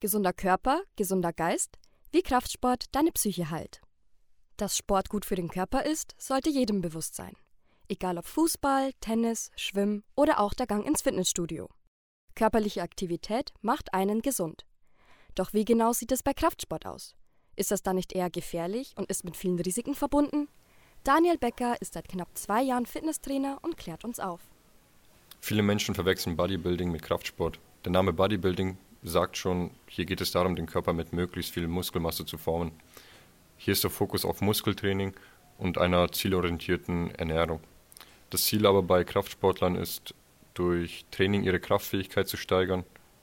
Gesunder Körper, gesunder Geist, wie Kraftsport deine Psyche heilt. Dass Sport gut für den Körper ist, sollte jedem bewusst sein. Egal ob Fußball, Tennis, Schwimmen oder auch der Gang ins Fitnessstudio. Körperliche Aktivität macht einen gesund. Doch wie genau sieht es bei Kraftsport aus? Ist das dann nicht eher gefährlich und ist mit vielen Risiken verbunden? Daniel Becker ist seit knapp 2 Jahren Fitnesstrainer und klärt uns auf. Viele Menschen verwechseln Bodybuilding mit Kraftsport. Der Name Bodybuilding sagt schon, hier geht es darum, den Körper mit möglichst viel Muskelmasse zu formen. Hier ist der Fokus auf Muskeltraining und einer zielorientierten Ernährung. Das Ziel aber bei Kraftsportlern ist, durch Training ihre Kraftfähigkeit zu steigern,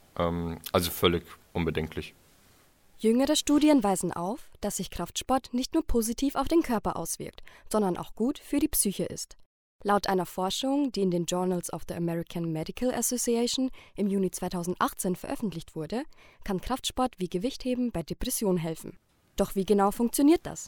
also völlig unbedenklich. Jüngere Studien weisen auf, dass sich Kraftsport nicht nur positiv auf den Körper auswirkt, sondern auch gut für die Psyche ist. Laut einer Forschung, die in den Journals of the American Medical Association im Juni 2018 veröffentlicht wurde, kann Kraftsport wie Gewichtheben bei Depressionen helfen. Doch wie genau funktioniert das?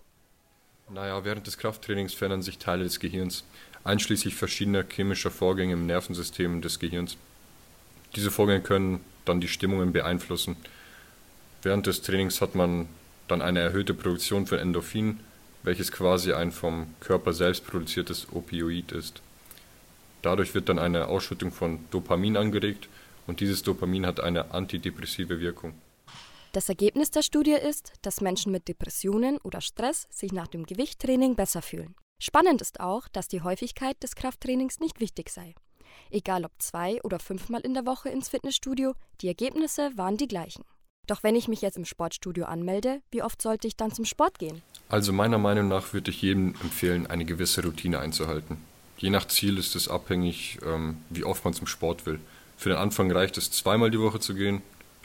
Während des Krafttrainings verändern sich Teile des Gehirns, einschließlich verschiedener chemischer Vorgänge im Nervensystem des Gehirns. Diese Vorgänge können dann die Stimmungen beeinflussen. Während des Trainings hat man dann eine erhöhte Produktion von Endorphin, welches quasi ein vom Körper selbst produziertes Opioid ist. Dadurch wird dann eine Ausschüttung von Dopamin angeregt und dieses Dopamin hat eine antidepressive Wirkung. Das Ergebnis der Studie ist, dass Menschen mit Depressionen oder Stress sich nach dem Gewichttraining besser fühlen. Spannend ist auch, dass die Häufigkeit des Krafttrainings nicht wichtig sei. Egal ob 2 oder 5 Mal in der Woche ins Fitnessstudio, die Ergebnisse waren die gleichen. Doch wenn ich mich jetzt im Sportstudio anmelde, wie oft sollte ich dann zum Sport gehen? Also meiner Meinung nach würde ich jedem empfehlen, eine gewisse Routine einzuhalten. Je nach Ziel ist es abhängig, wie oft man zum Sport will. Für den Anfang reicht es, 2-mal die Woche zu gehen,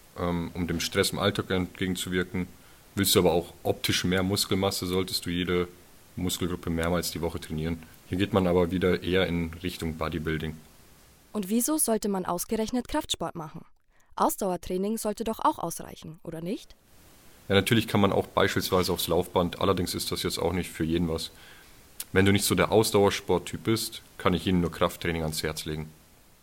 um dem Stress im Alltag entgegenzuwirken. Willst du aber auch optisch mehr Muskelmasse, solltest du jede Muskelgruppe mehrmals die Woche trainieren. Hier geht man aber wieder eher in Richtung Bodybuilding. Und wieso sollte man ausgerechnet Kraftsport machen? Ausdauertraining sollte doch auch ausreichen, oder nicht? Ja, natürlich kann man auch beispielsweise aufs Laufband, allerdings ist das jetzt auch nicht für jeden was. Wenn du nicht so der Ausdauersporttyp bist, kann ich Ihnen nur Krafttraining ans Herz legen.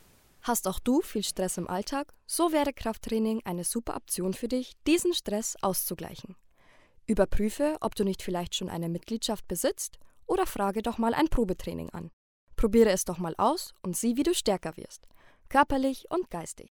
Hast auch du viel Stress im Alltag? So wäre Krafttraining eine super Option für dich, diesen Stress auszugleichen. Überprüfe, ob du nicht vielleicht schon eine Mitgliedschaft besitzt oder frage doch mal ein Probetraining an. Probiere es doch mal aus und sieh, wie du stärker wirst, körperlich und geistig.